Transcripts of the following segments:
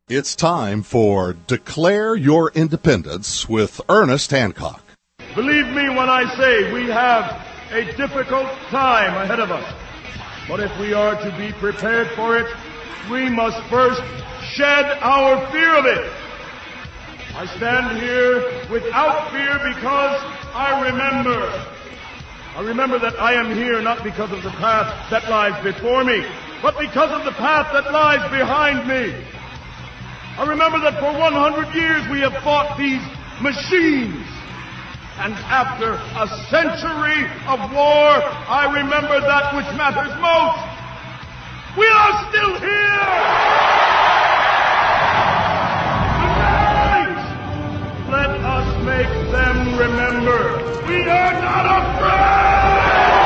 It's time for Declare Your Independence with Ernest Hancock. Believe me when I say we have a difficult time ahead of us. But if we are to be prepared for it, we must first shed our fear of it. I stand here without fear because I remember that I am here not because of the path that lies before me, but because of the path that lies behind me. I remember that for 100 years we have fought these machines. And after a century of war, I remember that which matters most. We are still here! Tonight, let us make them remember we are not afraid!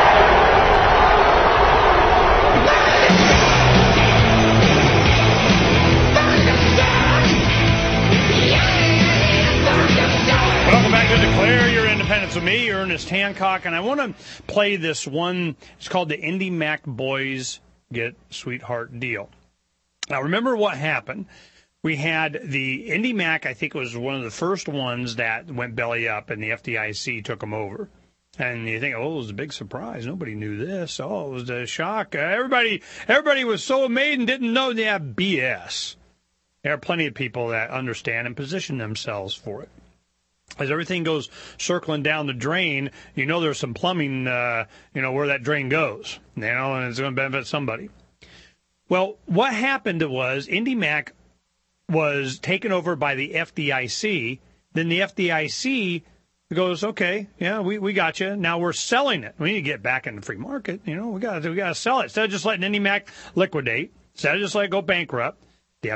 Welcome back to Declare Your Independence with me, Ernest Hancock, and I want to play this one. It's called the Indy Mac Boys Get Sweetheart Deal. Now, remember what happened. We had the Indy Mac, I think it was one of the first ones that went belly up, and the FDIC took them over. And you think, oh, it was a big surprise. Nobody knew this. Oh, it was a shock. Everybody was so amazed and didn't know. Yeah, BS. There are plenty of people that understand and position themselves for it. As everything goes circling down the drain, you know there's some plumbing, where that drain goes, and it's going to benefit somebody. Well, what happened was Indy Mac was taken over by the FDIC. Then the FDIC goes, okay, yeah, we got you. Now we're selling it. We need to get back in the free market. We got to sell it. Instead of just letting Indy Mac liquidate, instead of just letting it go bankrupt, the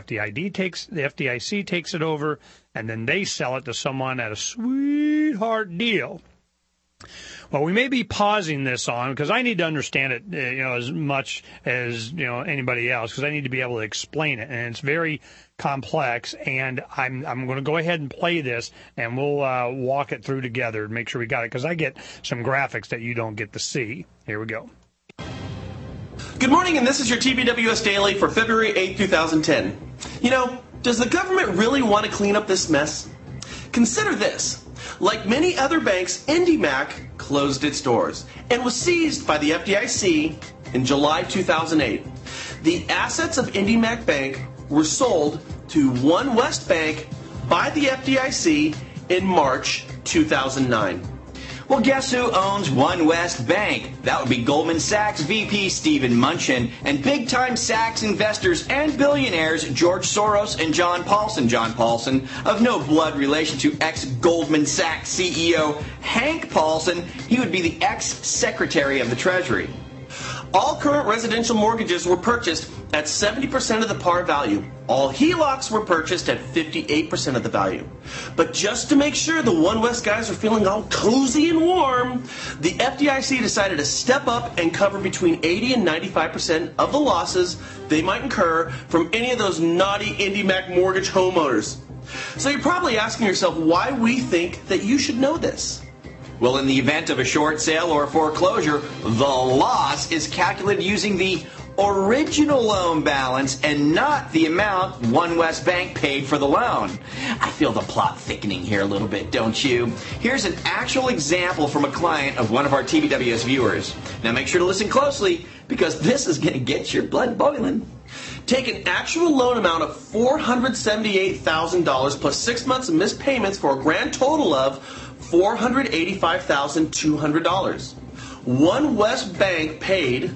FDIC takes it over, and then they sell it to someone at a sweetheart deal. Well, we may be pausing this on because I need to understand it, as much as anybody else, because I need to be able to explain it, and it's very complex. And I'm going to go ahead and play this, and we'll walk it through together and make sure we got it, because I get some graphics that you don't get to see. Here we go. Good morning, and this is your TBWS Daily for February 8, 2010. Does the government really want to clean up this mess? Consider this. Like many other banks, Indy Mac closed its doors and was seized by the FDIC in July 2008. The assets of Indy Mac Bank were sold to One West Bank by the FDIC in March 2009. Well, guess who owns One West Bank? That would be Goldman Sachs VP Stephen Mnuchin and big-time Sachs investors and billionaires George Soros and John Paulson. John Paulson, of no blood relation to ex-Goldman Sachs CEO Hank Paulson. He would be the ex-Secretary of the Treasury. All current residential mortgages were purchased at 70% of the par value. All HELOCs were purchased at 58% of the value. But just to make sure the One West guys are feeling all cozy and warm, the FDIC decided to step up and cover between 80 and 95% of the losses they might incur from any of those naughty Indy Mac mortgage homeowners. So you're probably asking yourself why we think that you should know this. Well, in the event of a short sale or a foreclosure, the loss is calculated using the original loan balance and not the amount One West Bank paid for the loan. I feel the plot thickening here a little bit, don't you? Here's an actual example from a client of one of our TBWS viewers. Now make sure to listen closely, because this is going to get your blood boiling. Take an actual loan amount of $478,000 plus 6 months of missed payments for a grand total of $485,200. One West Bank paid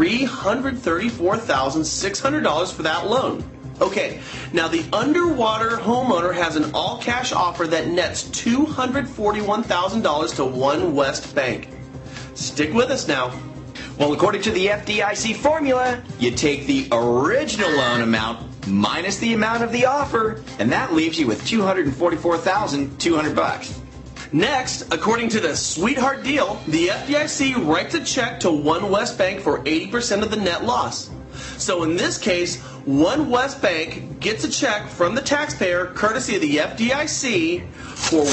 $334,600 for that loan. Okay, now the underwater homeowner has an all-cash offer that nets $241,000 to One West Bank. Stick with us now. Well, according to the FDIC formula, you take the original loan amount minus the amount of the offer, and that leaves you with $244,200. Next, according to the sweetheart deal, the FDIC writes a check to One West Bank for 80% of the net loss. So in this case, One West Bank gets a check from the taxpayer, courtesy of the FDIC, for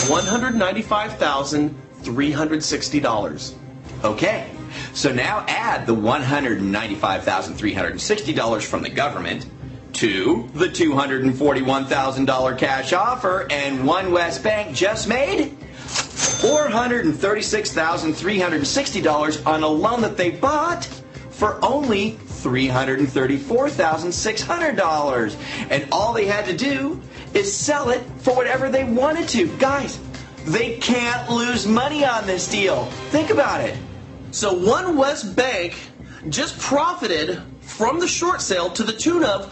$195,360. Okay, so now add the $195,360 from the government to the $241,000 cash offer, and One West Bank just made $436,360 on a loan that they bought for only $334,600. And all they had to do is sell it for whatever they wanted to. Guys, they can't lose money on this deal. Think about it. So One West Bank just profited from the short sale to the tune of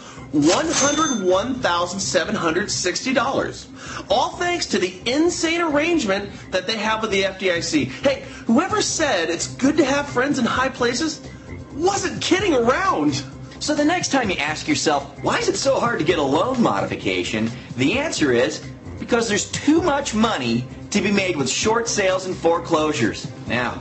$101,760. All thanks to the insane arrangement that they have with the FDIC. Hey, whoever said it's good to have friends in high places wasn't kidding around. So the next time you ask yourself, why is it so hard to get a loan modification? The answer is because there's too much money to be made with short sales and foreclosures. Now,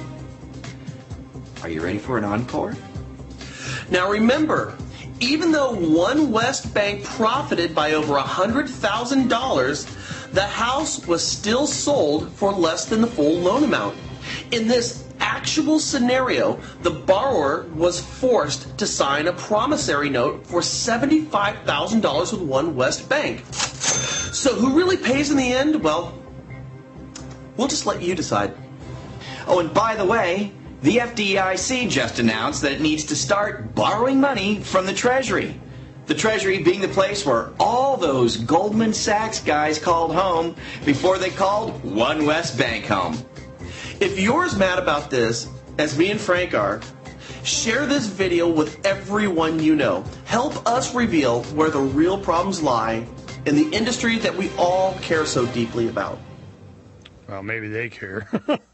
are you ready for an encore? Now remember, even though One West Bank profited by over $100,000, the house was still sold for less than the full loan amount. In this actual scenario, the borrower was forced to sign a promissory note for $75,000 with One West Bank. So who really pays in the end? Well, we'll just let you decide. Oh, and by the way, the FDIC just announced that it needs to start borrowing money from the Treasury. The Treasury being the place where all those Goldman Sachs guys called home before they called One West Bank home. If you're as mad about this as me and Frank are, share this video with everyone you know. Help us reveal where the real problems lie in the industry that we all care so deeply about. Well, maybe they care.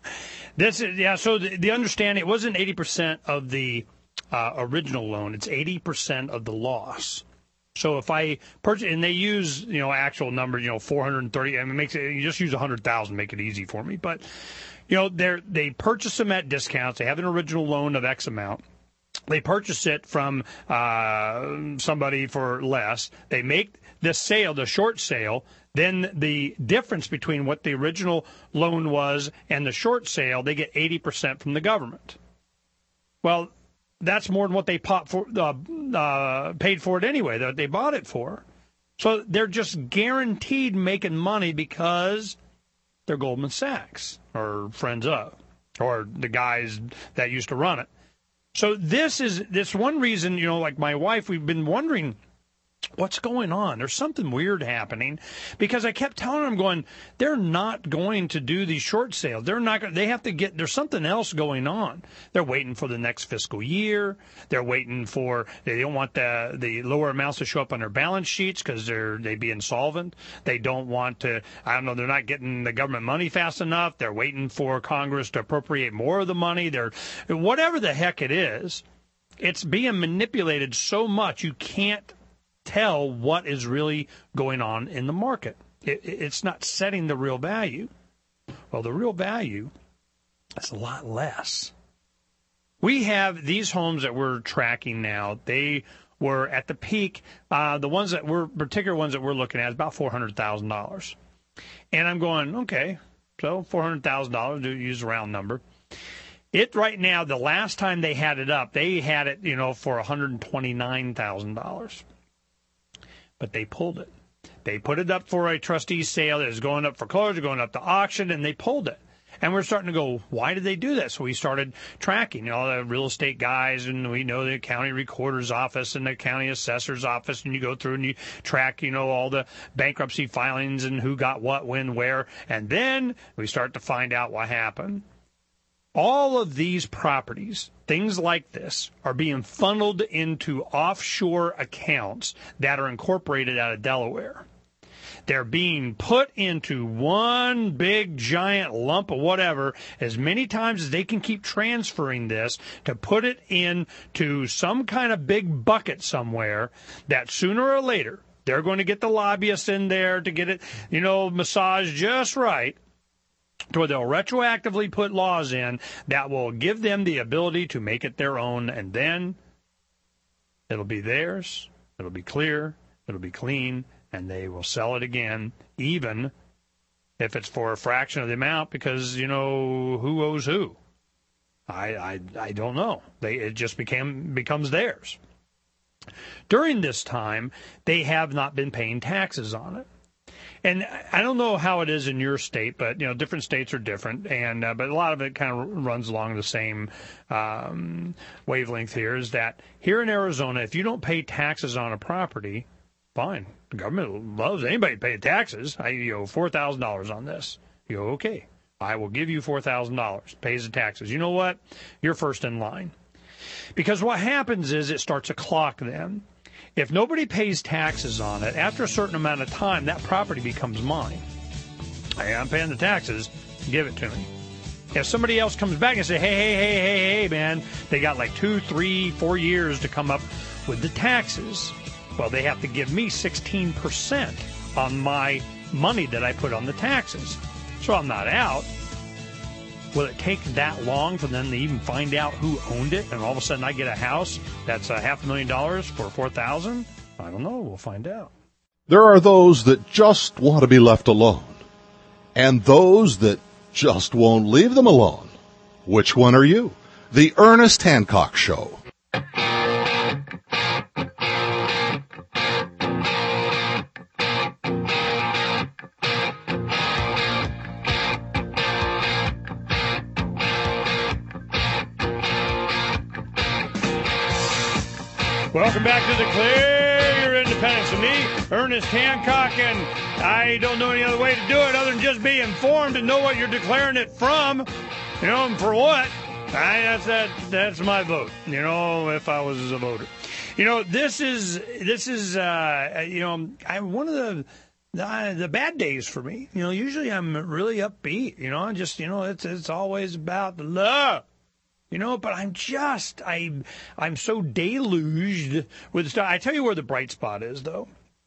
So the understanding, it wasn't 80% of the original loan. It's 80% of the loss. So if I purchase, and they use, actual numbers, 430, I mean, you just use 100,000, make it easy for me. But, they purchase them at discounts. They have an original loan of X amount. They purchase it from somebody for less. They make the sale, the short sale. Then the difference between what the original loan was and the short sale, they get 80% from the government. Well, that's more than what they paid for it anyway, that they bought it for. So they're just guaranteed making money because they're Goldman Sachs or friends of, or the guys that used to run it. So this one reason, like my wife, we've been wondering, what's going on? There's something weird happening, because I kept telling them, going, they're not going to do these short sales. They're not going. They have to get. There's something else going on. They're waiting for the next fiscal year. They're waiting for. They don't want the lower amounts to show up on their balance sheets because they'd be insolvent. They don't want to. I don't know. They're not getting the government money fast enough. They're waiting for Congress to appropriate more of the money. They're whatever the heck it is. It's being manipulated so much you can't tell what is really going on in the market. It's not setting the real value. Well, the real value is a lot less. We have these homes that we're tracking now. They were at the peak. The particular ones that we're looking at is about $400,000. And I'm going, okay, so $400,000, use a round number. It right now, the last time they had it up, they had it, for $129,000. But they pulled it. They put it up for a trustee sale. It was going up for closure, going up to auction, and they pulled it. And we're starting to go, why did they do that? So we started tracking, the real estate guys, and we know the county recorder's office and the county assessor's office, and you go through and you track, all the bankruptcy filings and who got what, when, where. And then we start to find out what happened. All of these properties, things like this, are being funneled into offshore accounts that are incorporated out of Delaware. They're being put into one big giant lump of whatever as many times as they can keep transferring this to put it into some kind of big bucket somewhere that sooner or later they're going to get the lobbyists in there to get it, massaged just right, to where they'll retroactively put laws in that will give them the ability to make it their own, and then it'll be theirs, it'll be clear, it'll be clean, and they will sell it again, even if it's for a fraction of the amount, because, who owes who? I don't know. It just becomes theirs. During this time, they have not been paying taxes on it. And I don't know how it is in your state, but different states are different, and but a lot of it kind of runs along the same wavelength here. Is that here in Arizona, if you don't pay taxes on a property, fine, the government loves anybody paying taxes. You owe $4,000 on this. You go, okay, I will give you $4,000. Pays the taxes. You know what? You're first in line, because what happens is it starts a clock then. If nobody pays taxes on it, after a certain amount of time, that property becomes mine. Hey, I'm paying the taxes. Give it to me. If somebody else comes back and say, hey, man, they got like 2, 3, 4 years to come up with the taxes. Well, they have to give me 16% on my money that I put on the taxes. So I'm not out. Will it take that long for them to even find out who owned it, and all of a sudden I get a house that's $500,000 for $4,000? I don't know. We'll find out. There are those that just want to be left alone, and those that just won't leave them alone. Which one are you? The Ernest Hancock Show. Welcome back to Declare Your Independence with me, Ernest Hancock, and I don't know any other way to do it other than just be informed and know what you're declaring it from, and for what. That's my vote, if I was a voter. This is one of the bad days for me. Usually I'm really upbeat, it's always about the love. But I'm so deluged with stuff. I tell you where the bright spot is, though.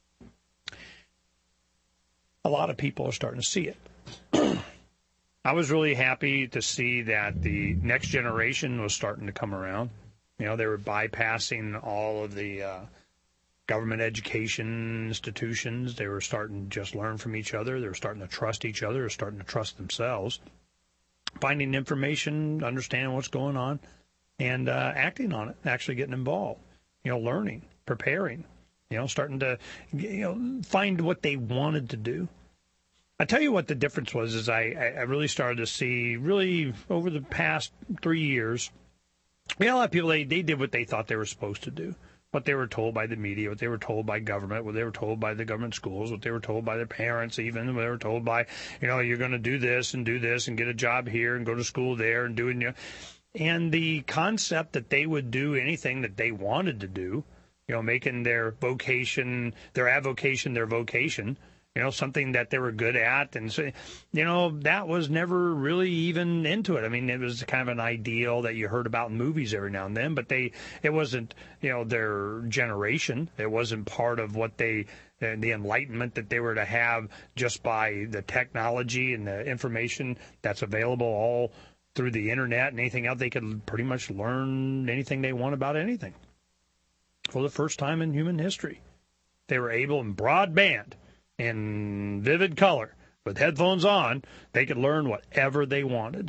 A lot of people are starting to see it. I was really happy to see that the next generation was starting to come around. They were bypassing all of the government education institutions. They were starting to just learn from each other. They were starting to trust each other. They were starting to trust themselves. Finding information, understanding what's going on, and acting on it, actually getting involved, learning, preparing, starting to, find what they wanted to do. I tell you what the difference was is I really started to see, really over the past 3 years, a lot of people, they did what they thought they were supposed to do. What they were told by the media, what they were told by government, what they were told by the government schools, what they were told by their parents, even what they were told by, you're going to do this and get a job here and go to school there and do it. And the concept that they would do anything that they wanted to do, making their vocation, their avocation, their vocation, something that they were good at. And so, that was never really even into it. I mean, it was kind of an ideal that you heard about in movies every now and then, but it wasn't, their generation. It wasn't part of what the enlightenment that they were to have just by the technology and the information that's available all through the internet and anything else. They could pretty much learn anything they want about anything. For the first time in human history, they were able, in broadband, in vivid color, with headphones on, they could learn whatever they wanted.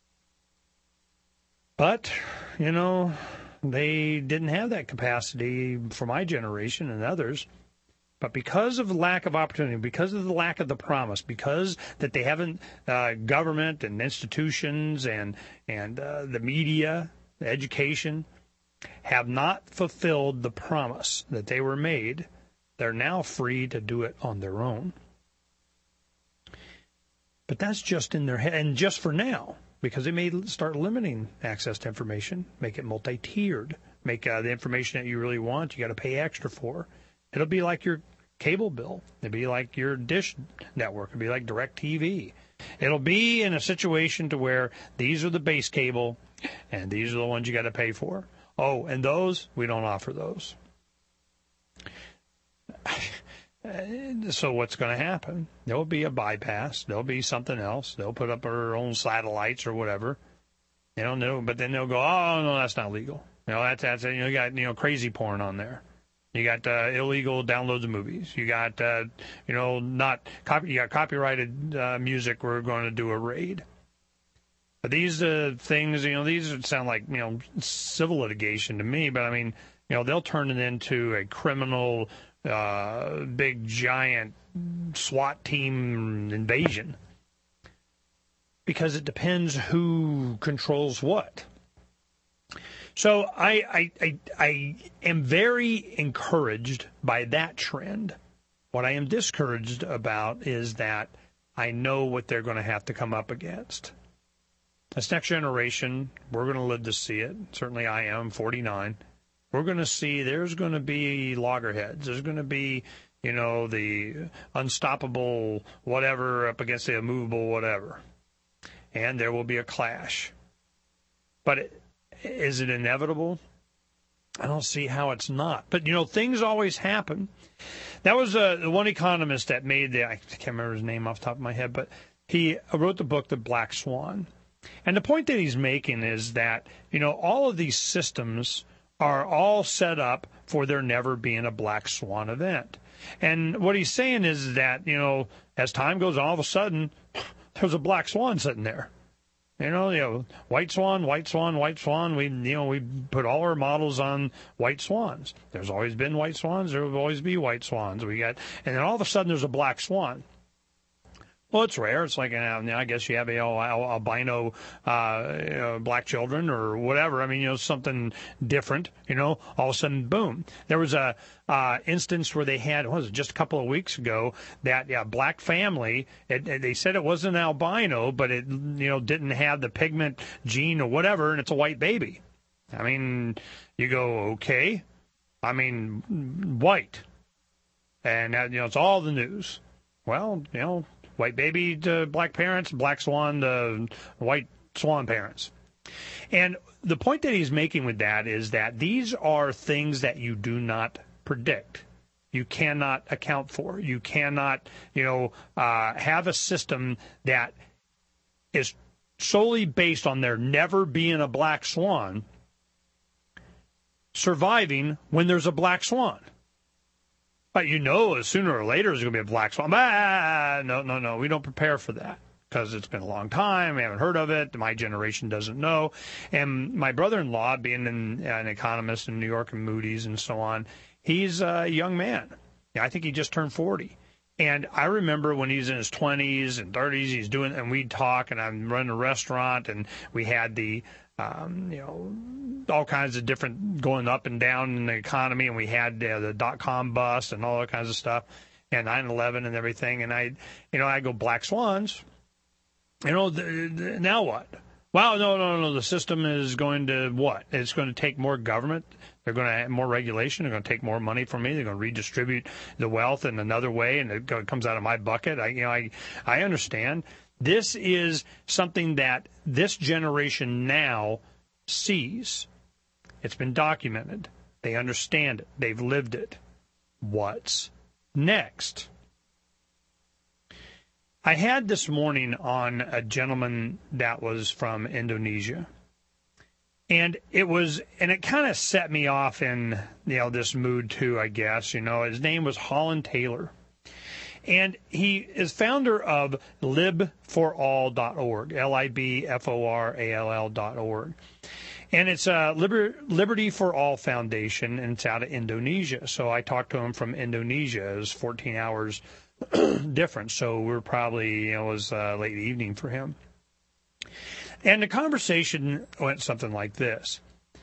But, they didn't have that capacity for my generation and others. But because of the lack of opportunity, because of the lack of the promise, because that they haven't, government and institutions and the media, the education, have not fulfilled the promise that they were made, they're now free to do it on their own. But that's just in their head, and just for now, because they may start limiting access to information, make it multi-tiered, make the information that you really want, you got to pay extra for. It'll be like your cable bill. It'll be like your dish network. It'll be like DirecTV. It'll be in a situation to where these are the base cable, and these are the ones you got to pay for. Oh, and those, we don't offer those. So what's going to happen? There'll be a bypass. There'll be something else. They'll put up their own satellites or whatever. But then they'll go, oh, no, that's not legal. That's you got, crazy porn on there. You got illegal downloads of movies. You got, you got copyrighted music. We're going to do a raid. But these things, these sound like, civil litigation to me. But I mean, they'll turn it into a criminal, big, giant SWAT team invasion. Because it depends who controls what. So I am very encouraged by that trend. What I am discouraged about is that I know what they're going to have to come up against. This next generation, we're going to live to see it. Certainly I am, 49. We're going to see there's going to be loggerheads. There's going to be, the unstoppable whatever up against the immovable whatever. And there will be a clash. But is it inevitable? I don't see how it's not. But, things always happen. That was the one economist that made I can't remember his name off the top of my head, but he wrote the book, The Black Swan. And the point that he's making is that, all of these systems are all set up for there never being a black swan event. And what he's saying is that, as time goes on, all of a sudden, there's a black swan sitting there. White swan, white swan, white swan. We put all our models on white swans. There's always been white swans. There will always be white swans. And then all of a sudden there's a black swan. Well, it's rare. It's like, I guess you have albino black children or whatever. Something different, all of a sudden, boom. There was a instance where they had, just a couple of weeks ago, that black family, they said it wasn't albino, but it, didn't have the pigment gene or whatever, and it's a white baby. You go, okay. White. And, it's all the news. Well, white baby to black parents, black swan to white swan parents. And the point that he's making with that is that these are things that you do not predict. You cannot account for. You cannot, have a system that is solely based on there never being a black swan surviving when there's a black swan. But sooner or later there's going to be a black swan. No, we don't prepare for that because it's been a long time. We haven't heard of it. My generation doesn't know. And my brother-in-law, being an economist in New York and Moody's and so on, he's a young man. I think he just turned 40. And I remember when he's in his 20s and 30s, he's doing, and we'd talk, and I'm running a restaurant, and we had the all kinds of different going up and down in the economy, and we had the dot-com bust and all that kinds of stuff, and 9/11 and everything. And I go, black swans. Now what? Well, no. The system is going to what? It's going to take more government. They're going to have more regulation. They're going to take more money from me. They're going to redistribute the wealth in another way, and it comes out of my bucket. I understand. This is something that this generation now sees. It's been documented. They understand it. They've lived it. What's next? I had this morning on a gentleman that was from Indonesia. And it kind of set me off in, this mood too, I guess. His name was Holland Taylor. And he is founder of libforall.org, libforall.org. And it's a Liberty for All Foundation, and it's out of Indonesia. So I talked to him from Indonesia. It was 14 hours difference. So we're probably, it was late evening for him. And the conversation went something like this.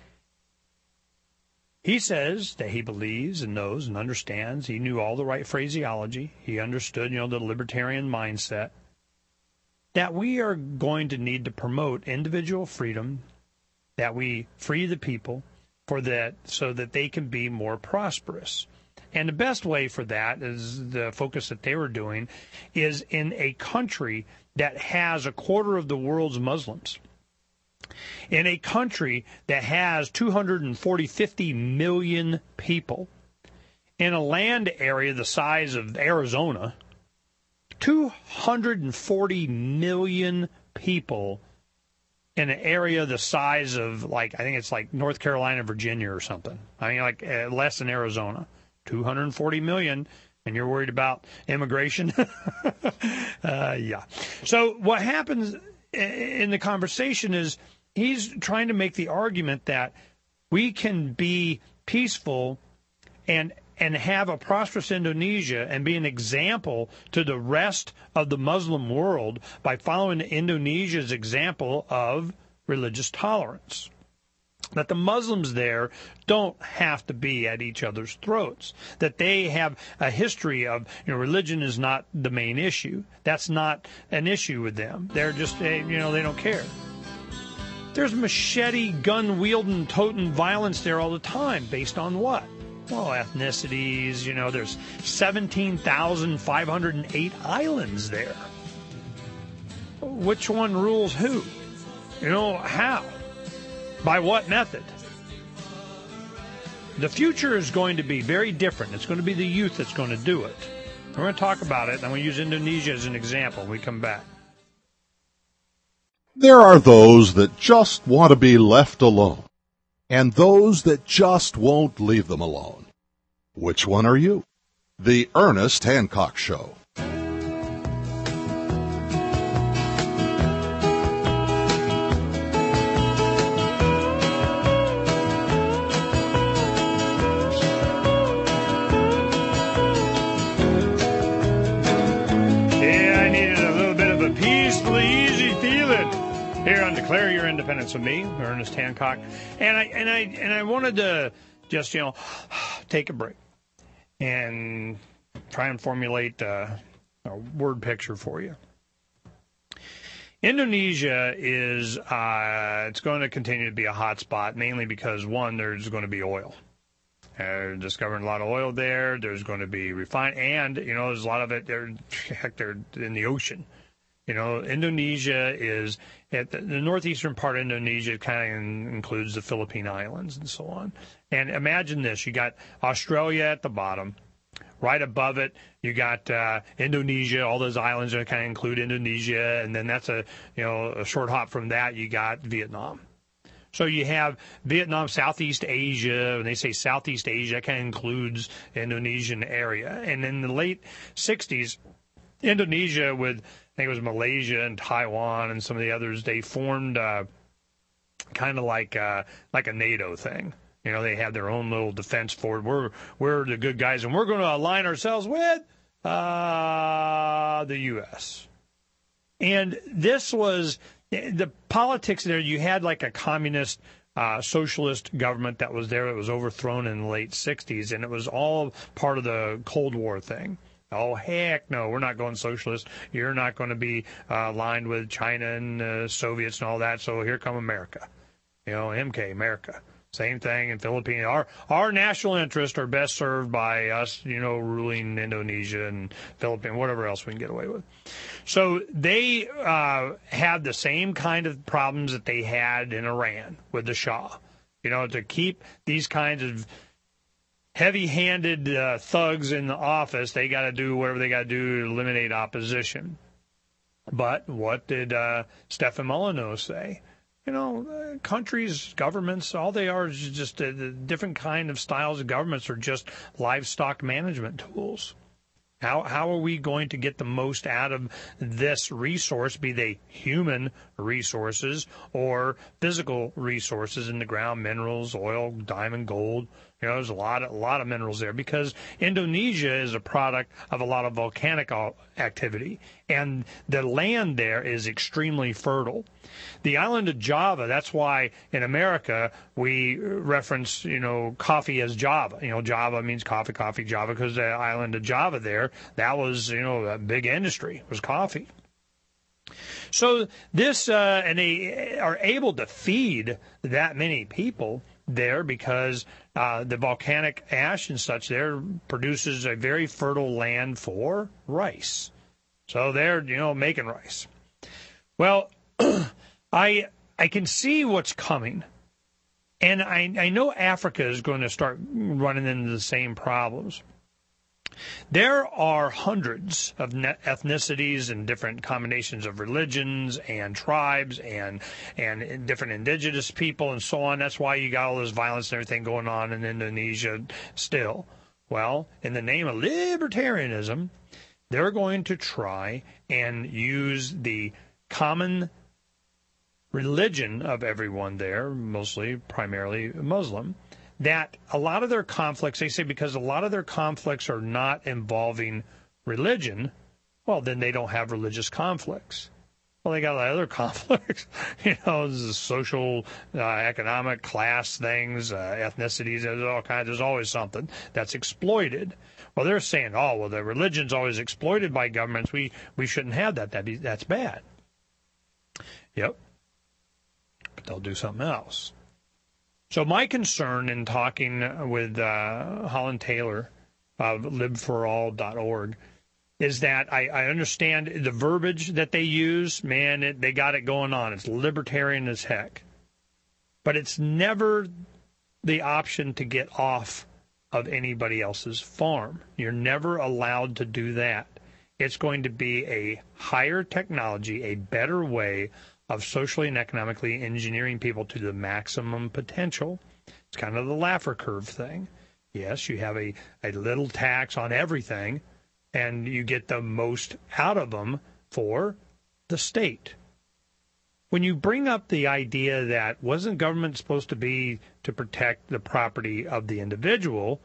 He says that he believes and knows and understands. He knew all the right phraseology. He understood, the libertarian mindset. That we are going to need to promote individual freedom, that we free the people so that they can be more prosperous. And the best way for that is the focus that they were doing is in a country that has a quarter of the world's Muslims. In a country that has 50 million people, in a land area the size of Arizona, 240 million people in an area the size of, I think it's like North Carolina, Virginia or something. Less than Arizona. 240 million, and you're worried about immigration? Yeah. So what happens in the conversation is he's trying to make the argument that we can be peaceful and have a prosperous Indonesia and be an example to the rest of the Muslim world by following Indonesia's example of religious tolerance. That the Muslims there don't have to be at each other's throats. That they have a history of, religion is not the main issue. That's not an issue with them. They're just, they don't care. There's machete, gun-wielding, toting violence there all the time. Based on what? Well, ethnicities, there's 17,508 islands there. Which one rules who? How? By what method? The future is going to be very different. It's going to be the youth that's going to do it. We're going to talk about it, and I'm going to use Indonesia as an example when we come back. There are those that just want to be left alone, and those that just won't leave them alone. Which one are you? The Ernest Hancock Show. Here on Declare Your Independence with me, Ernest Hancock, and I wanted to just take a break and try and formulate a word picture for you. Indonesia is it's going to continue to be a hot spot, mainly because one, there's going to be oil. They're discovering a lot of oil there. There's going to be refined, and there's a lot of it. They're in the ocean. Indonesia is at the northeastern part of Indonesia. Kind of includes the Philippine Islands and so on. And imagine this: you got Australia at the bottom, right above it. You got Indonesia. All those islands are kind of include Indonesia, and then that's a short hop from that. You got Vietnam. So you have Vietnam, Southeast Asia. When they say Southeast Asia, that kind of includes Indonesian area. And in the late '60s, Indonesia with I think it was Malaysia and Taiwan and some of the others, they formed kind of like a NATO thing. They have their own little defense forward. We're the good guys, and we're going to align ourselves with the U.S. And this was the politics there. You had like a communist socialist government that was there. It was overthrown in the late 60s, and it was all part of the Cold War thing. Oh, heck no, we're not going socialist. You're not going to be aligned with China and Soviets and all that, so here come America. MK, America. Same thing in Philippines. Our national interests are best served by us, ruling Indonesia and Philippines, whatever else we can get away with. So they have the same kind of problems that they had in Iran with the Shah. To keep these kinds of heavy-handed thugs in the office, they got to do whatever they got to do to eliminate opposition. But what did Stefan Molyneux say? Countries, governments, all they are is just a different kind of styles of governments are just livestock management tools. How are we going to get the most out of this resource, be they human resources or physical resources in the ground, minerals, oil, diamond, gold? There's a lot of minerals there because Indonesia is a product of a lot of volcanic activity, and the land there is extremely fertile. The island of Java, that's why in America we reference, coffee as Java. Java means coffee, Java, because the island of Java there, that was, a big industry, was coffee. So this, and they are able to feed that many people there because the volcanic ash and such there produces a very fertile land for rice. So they're, making rice. Well, I can see what's coming. And I know Africa is going to start running into the same problems. There are hundreds of ethnicities and different combinations of religions and tribes and different indigenous people and so on. That's why you got all this violence and everything going on in Indonesia still. Well, in the name of libertarianism, they're going to try and use the common religion of everyone there, primarily Muslim, that a lot of their conflicts, they say because a lot of their conflicts are not involving religion, well, then they don't have religious conflicts. Well, they got other conflicts, the social, economic, class things, ethnicities. There's all kinds. There's always something that's exploited. Well, they're saying, the religion's always exploited by governments. We shouldn't have that. That's bad. Yep. But they'll do something else. So my concern in talking with Holland Taylor of liveforall.org is that I understand the verbiage that they use. Man, they got it going on. It's libertarian as heck. But it's never the option to get off of anybody else's farm. You're never allowed to do that. It's going to be a higher technology, a better way of socially and economically engineering people to the maximum potential. It's kind of the Laffer curve thing. Yes, you have a little tax on everything, and you get the most out of them for the state. When you bring up the idea that wasn't government supposed to be to protect the property of the individual,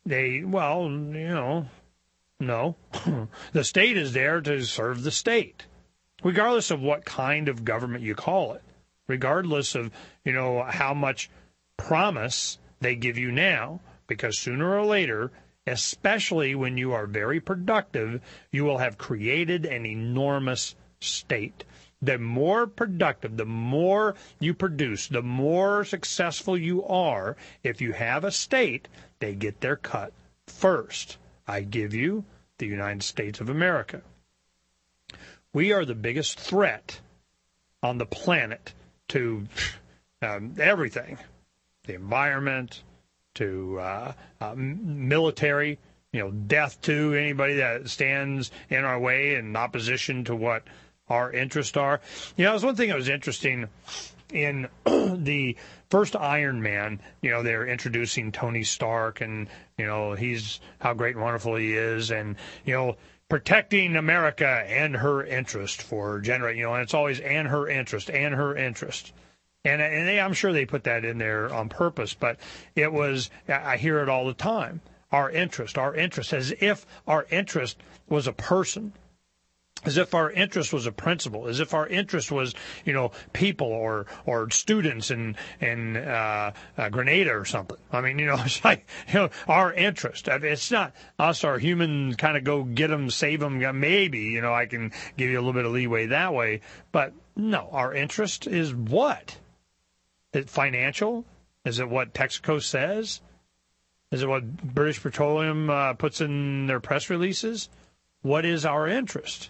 no. The state is there to serve the state, regardless of what kind of government you call it, regardless of, how much promise they give you now, because sooner or later, especially when you are very productive, you will have created an enormous state. The more productive, the more you produce, the more successful you are. If you have a state, they get their cut first. I give you the United States of America. We are the biggest threat on the planet to everything, the environment, to military, death to anybody that stands in our way in opposition to what our interests are. There's one thing that was interesting in the first Iron Man. They're introducing Tony Stark, and he's how great and wonderful he is, and protecting America and her interest for and it's always and her interest. And I'm sure they put that in there on purpose, but I hear it all the time. Our interest, as if our interest was a person, as if our interest was a principle, as if our interest was, people or students in Grenada or something. I mean, it's like, our interest. It's not us, our human kind of go get them, save them. Maybe, I can give you a little bit of leeway that way. But no, our interest is what? Is it financial? Is it what Texaco says? Is it what British Petroleum puts in their press releases? What is our interest?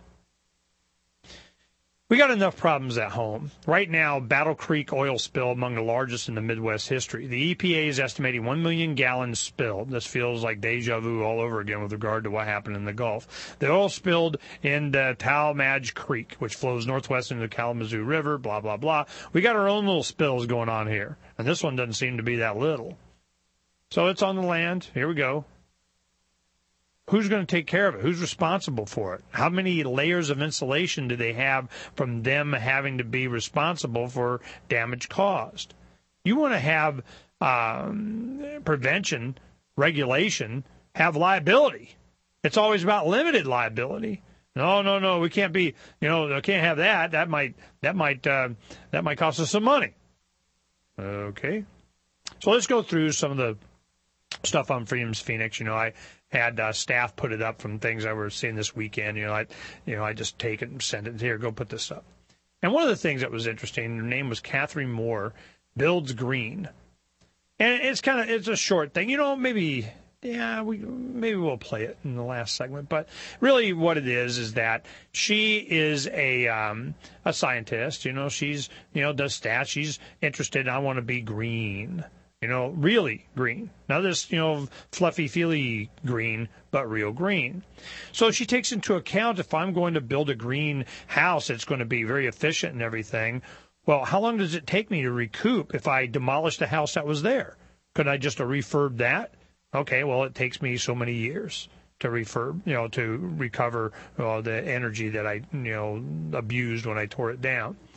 We got enough problems at home. Right now, Battle Creek oil spill among the largest in the Midwest history. The EPA is estimating 1 million gallons spilled. This feels like deja vu all over again with regard to what happened in the Gulf. The oil spilled in the Talmadge Creek, which flows northwest into the Kalamazoo River, blah, blah, blah. We got our own little spills going on here, and this one doesn't seem to be that little. So it's on the land. Here we go. Who's going to take care of it? Who's responsible for it? How many layers of insulation do they have from them having to be responsible for damage caused? You want to have prevention, regulation, have liability. It's always about limited liability. No, we can't be, I can't have that. That might cost us some money. Okay. So let's go through some of the stuff on Freedom's Phoenix. I had staff put it up from things I were seeing this weekend. I just take it and send it here. Go put this up. And one of the things that was interesting, her name was Catherine Moore, builds green, and it's a short thing. Maybe we'll play it in the last segment. But really, what it is that she is a scientist. She's does stats. She's interested. I want to be green. Really green. Not this, fluffy, feely green, but real green. So she takes into account if I'm going to build a green house, it's going to be very efficient and everything. Well, how long does it take me to recoup if I demolish the house that was there? Could I just refurb that? Okay, well, it takes me so many years to refurb, to recover the energy that I, abused when I tore it down.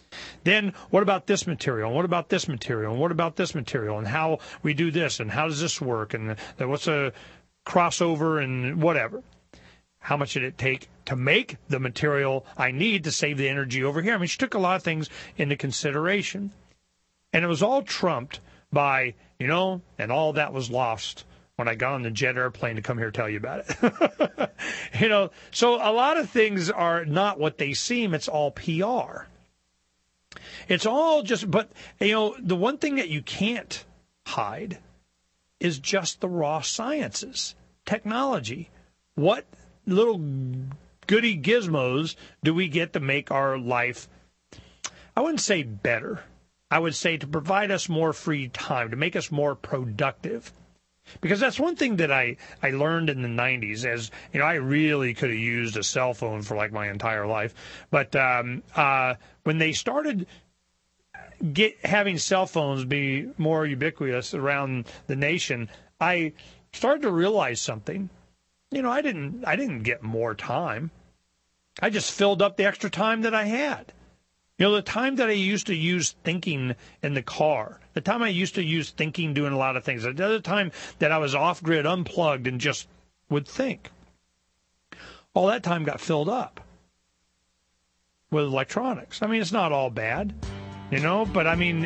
Then what about this material? And what about this material? And what about this material? And how we do this? And how does this work? And what's a crossover and whatever? How much did it take to make the material I need to save the energy over here? I mean, she took a lot of things into consideration. And it was all trumped by, and all that was lost when I got on the jet airplane to come here to tell you about it. So a lot of things are not what they seem. It's all PR. It's all just, but, the one thing that you can't hide is just the raw sciences, technology. What little goody gizmos do we get to make our life, I wouldn't say better. I would say to provide us more free time, to make us more productive. Because that's one thing that I learned in the 90s, as, I really could have used a cell phone for like my entire life. But when they started having cell phones be more ubiquitous around the nation, I started to realize something. I didn't get more time. I just filled up the extra time that I had. The time that I used to use thinking in the car, the time I used to use thinking doing a lot of things, the other time that I was off-grid, unplugged, and just would think, all that time got filled up with electronics. I mean, it's not all bad, but I mean,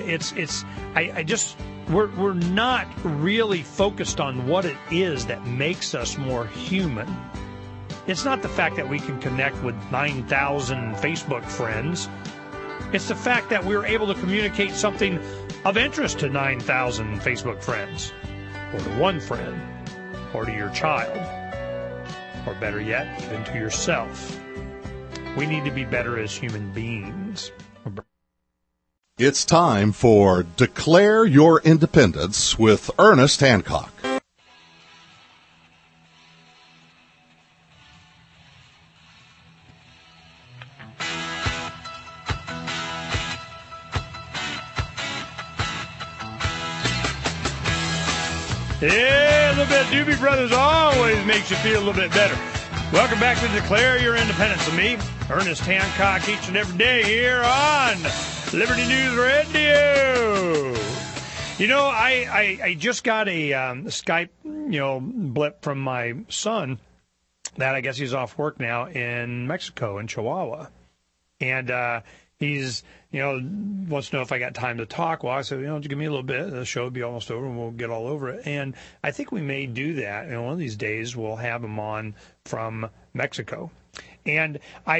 we're not really focused on what it is that makes us more human. It's not the fact that we can connect with 9,000 Facebook friends. It's the fact that we're able to communicate something of interest to 9,000 Facebook friends, or to one friend, or to your child, or better yet, even to yourself. We need to be better as human beings. It's time for Declare Your Independence with Ernest Hancock. Yeah, a little bit of Doobie Brothers always makes you feel a little bit better. Welcome back to Declare Your Independence with me, Ernest Hancock, each and every day here on Liberty News Radio. I just got a Skype, blip from my son that I guess he's off work now in Mexico, in Chihuahua. And he's, wants to know if I got time to talk. Well, I said, just give me a little bit. The show will be almost over, and we'll get all over it. And I think we may do that. One of these days we'll have him on from Mexico. And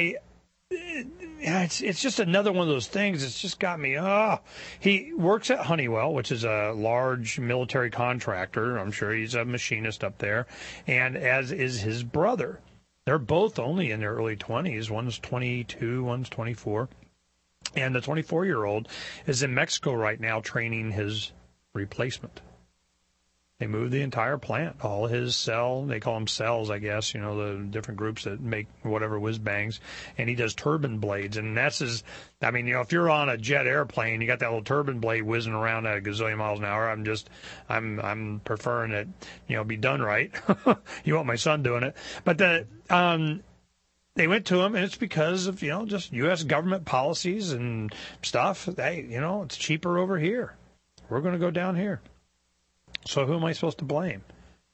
it's just another one of those things. It's just got me. He works at Honeywell, which is a large military contractor. I'm sure he's a machinist up there, and as is his brother. They're both only in their early 20s. One's 22, one's 24. And the 24-year-old is in Mexico right now training his replacement. They moved the entire plant, all his they call them cells, I guess, the different groups that make whatever whiz-bangs. And he does turbine blades. And that's if you're on a jet airplane, you got that little turbine blade whizzing around at a gazillion miles an hour. I'm preferring it, be done right. You want my son doing it. But they went to him, and it's because of, just U.S. government policies and stuff. Hey, it's cheaper over here. We're going to go down here. So who am I supposed to blame?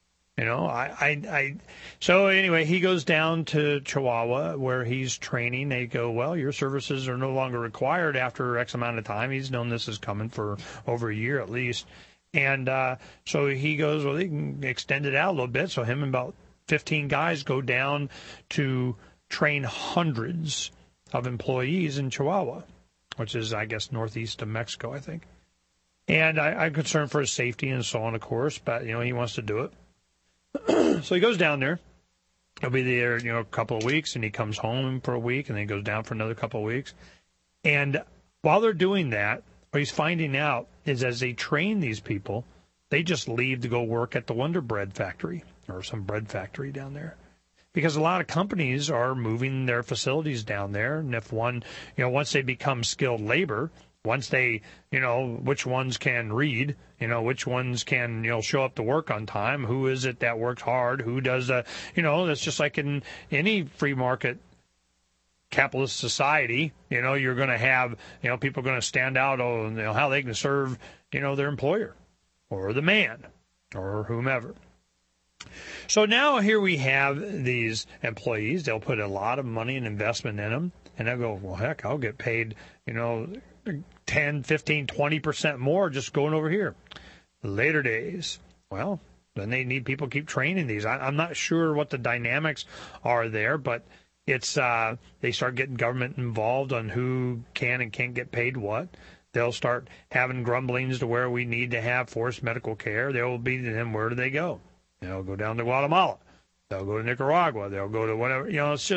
So anyway, he goes down to Chihuahua where he's training. They go, well, your services are no longer required after X amount of time. He's known this is coming for over a year at least. And so he goes, well, they can extend it out a little bit. So him and about 15 guys go down to train hundreds of employees in Chihuahua, which is, I guess, northeast of Mexico, I think. And I'm concerned for his safety and so on, of course, but, he wants to do it. So he goes down there. He'll be there, a couple of weeks, and he comes home for a week, and then he goes down for another couple of weeks. And while they're doing that, what he's finding out is as they train these people, they just leave to go work at the Wonder Bread factory or some bread factory down there. Because a lot of companies are moving their facilities down there, and if one, once they become skilled labor, once they, which ones can read, which ones can, show up to work on time, who is it that works hard, who does, that's just like in any free market capitalist society, you're going to have, people going to stand out on how they can serve, their employer or the man or whomever. So now here we have these employees. They'll put a lot of money and investment in them, and they'll go, well, heck, I'll get paid, 10, 15, 20% more just going over here. Later days, well, then they need people to keep training these. I'm not sure what the dynamics are there, but it's they start getting government involved on who can and can't get paid what. They'll start having grumblings to where we need to have forced medical care. There will be, then where do they go? They'll go down to Guatemala. They'll go to Nicaragua. They'll go to whatever.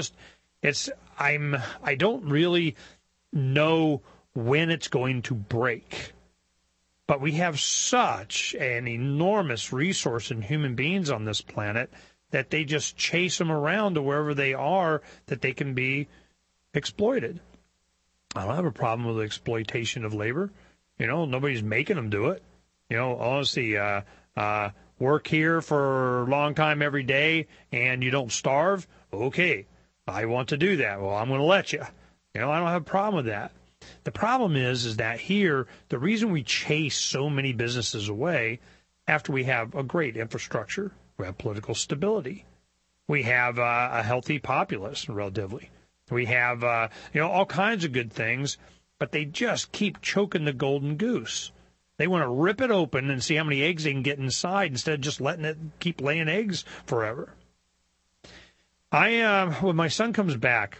I don't really know when it's going to break. But we have such an enormous resource in human beings on this planet that they just chase them around to wherever they are that they can be exploited. I don't have a problem with the exploitation of labor. Nobody's making them do it. Honestly, work here for a long time every day and you don't starve. Okay, I want to do that. Well, I'm going to let you. I don't have a problem with that. The problem is that here, the reason we chase so many businesses away after we have a great infrastructure, we have political stability, we have a healthy populace relatively, we have all kinds of good things, but they just keep choking the golden goose. They want to rip it open and see how many eggs they can get inside instead of just letting it keep laying eggs forever. When my son comes back,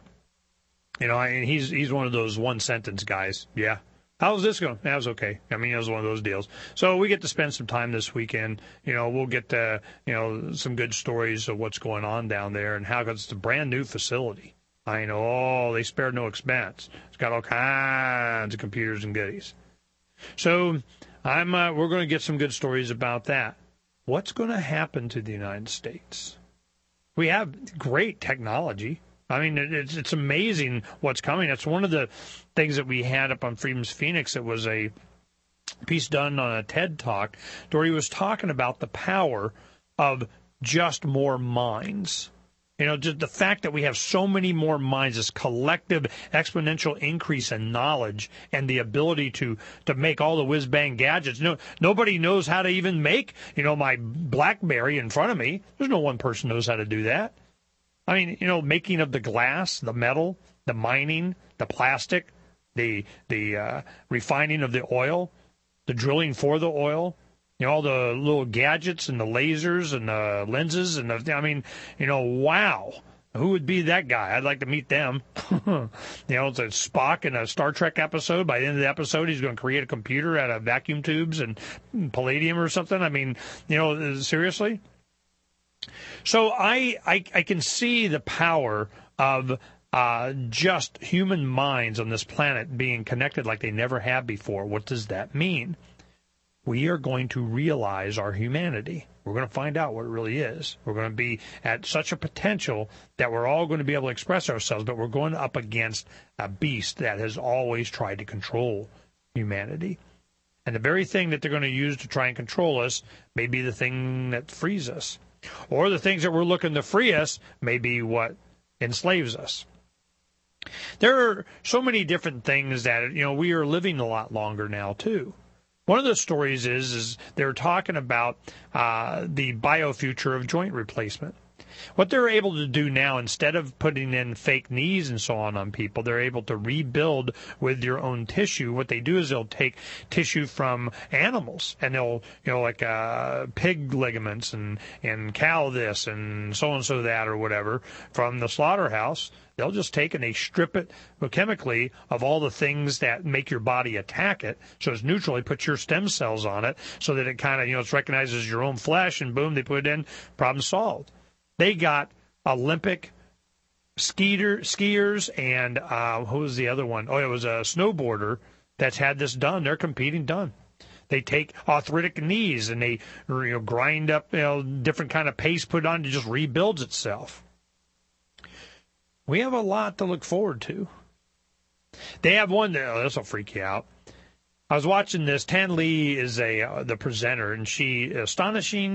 he's one of those one-sentence guys. Yeah. How's this going? That was okay. It was one of those deals. So we get to spend some time this weekend. We'll get to, some good stories of what's going on down there and how it's a brand-new facility. They spared no expense. It's got all kinds of computers and goodies. So we're going to get some good stories about that. What's going to happen to the United States? We have great technology. It's amazing what's coming. It's one of the things that we had up on Freedom's Phoenix. It was a piece done on a TED Talk where he was talking about the power of just more minds. Just the fact that we have so many more minds, this collective exponential increase in knowledge and the ability to make all the whiz-bang gadgets. Nobody knows how to even make, my BlackBerry in front of me. There's no one person knows how to do that. Making of the glass, the metal, the mining, the plastic, the refining of the oil, the drilling for the oil, all the little gadgets and the lasers and the lenses and wow. Who would be that guy? I'd like to meet them. It's a Spock in a Star Trek episode. By the end of the episode, he's going to create a computer out of vacuum tubes and palladium or something. Seriously? So I can see the power of just human minds on this planet being connected like they never have before. What does that mean? We are going to realize our humanity. We're going to find out what it really is. We're going to be at such a potential that we're all going to be able to express ourselves, but we're going up against a beast that has always tried to control humanity. And the very thing that they're going to use to try and control us may be the thing that frees us. Or the things that we're looking to free us may be what enslaves us. There are so many different things that, we are living a lot longer now, too. One of the stories is they're talking about the biofuture of joint replacement. What they're able to do now, instead of putting in fake knees and so on people, they're able to rebuild with your own tissue. What they do is they'll take tissue from animals and they'll, like pig ligaments and cow this and so that or whatever from the slaughterhouse. They'll just take and they strip it chemically of all the things that make your body attack it. So it's neutral. They put your stem cells on it so that it kind of, it's recognized as your own flesh, and boom, they put it in, problem solved. They got Olympic skiers and who was the other one? Oh, it was a snowboarder that's had this done. They're competing done. They take arthritic knees and they grind up different kind of paste, put it on, it just rebuilds itself. We have a lot to look forward to. They have one there. This will freak you out. I was watching this. Tan Lee is the presenter, and she astonishing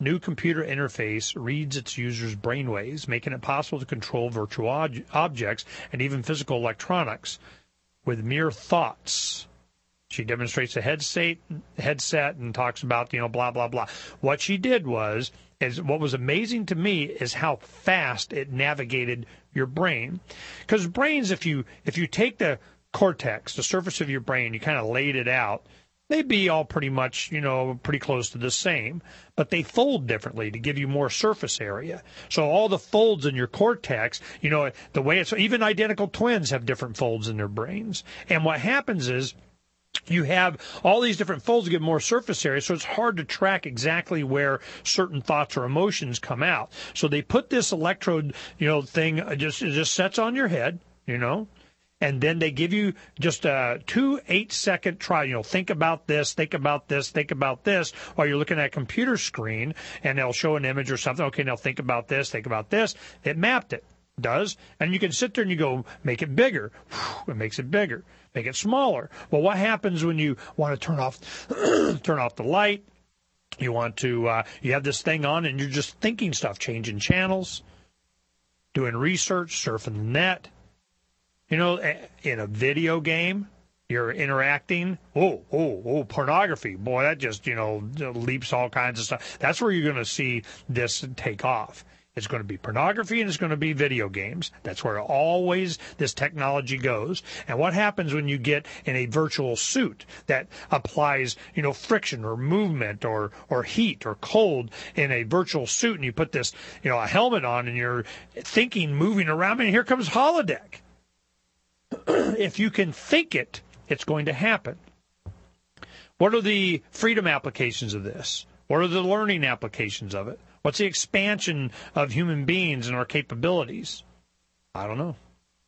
new computer interface reads its users' brainwaves, making it possible to control virtual objects and even physical electronics with mere thoughts. She demonstrates a headset and talks about, blah, blah, blah. What she did what was amazing to me is how fast it navigated your brain. Because brains, if you take the cortex, the surface of your brain, you kind of laid it out, they'd be all pretty much, pretty close to the same, but they fold differently to give you more surface area. So all the folds in your cortex, the way even identical twins have different folds in their brains. And what happens is, you have all these different folds to get more surface area, so it's hard to track exactly where certain thoughts or emotions come out. So they put this electrode, thing, it just sets on your head, and then they give you just a 2 8-second trial. Think about this, think about this, think about this, while you're looking at a computer screen, and they'll show an image or something. Okay, now think about this, think about this. It mapped it. Does, and you can sit there and you go, make it bigger. It makes it bigger. Make it smaller. Well, what happens when you want to turn off the light? You want to, you have this thing on and you're just thinking stuff, changing channels, doing research, surfing the net. In a video game, you're interacting. Pornography. Boy, that just, leaps all kinds of stuff. That's where you're going to see this take off. It's going to be pornography and it's going to be video games. That's where always this technology goes. And what happens when you get in a virtual suit that applies, friction or movement or heat or cold in a virtual suit, and you put this, a helmet on and you're thinking, moving around, and here comes holodeck. If you can think it, it's going to happen. What are the freedom applications of this? What are the learning applications of it? What's the expansion of human beings and our capabilities? I don't know.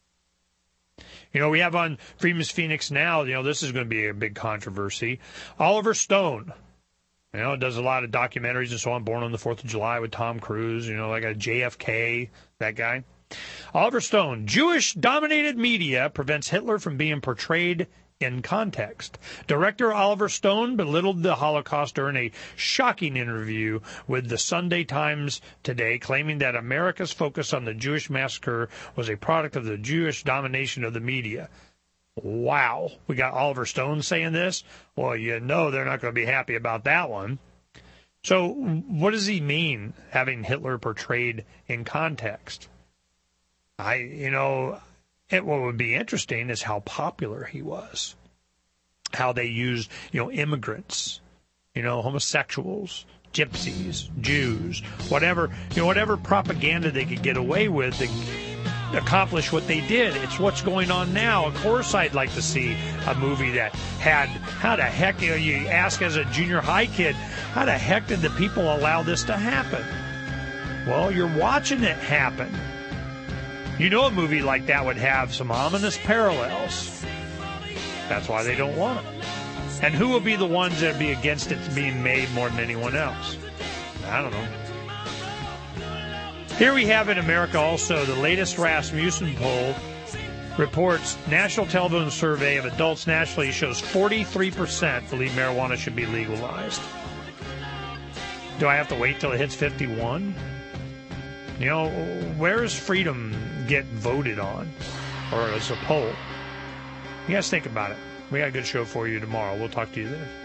We have on Freedom's Phoenix now, this is going to be a big controversy. Oliver Stone, does a lot of documentaries and so on, Born on the 4th of July with Tom Cruise, like a JFK, that guy. Oliver Stone, Jewish-dominated media prevents Hitler from being portrayed in context. Director Oliver Stone belittled the Holocaust during a shocking interview with the Sunday Times today, claiming that America's focus on the Jewish massacre was a product of the Jewish domination of the media. Wow. We got Oliver Stone saying this? Well, they're not going to be happy about that one. So what does he mean, having Hitler portrayed in context? What would be interesting is how popular he was, how they used, immigrants, homosexuals, gypsies, Jews, whatever propaganda they could get away with to accomplish what they did. It's what's going on now. Of course, I'd like to see a movie that had, how the heck, you ask as a junior high kid, how the heck did the people allow this to happen? Well, you're watching it happen. A movie like that would have some ominous parallels. That's why they don't want it. And who will be the ones that would be against it being made more than anyone else? I don't know. Here we have in America also the latest Rasmussen poll reports National Television Survey of adults nationally shows 43% believe marijuana should be legalized. Do I have to wait till it hits 51? Where does freedom get voted on? Or as a poll? You guys think about it. We got a good show for you tomorrow. We'll talk to you then.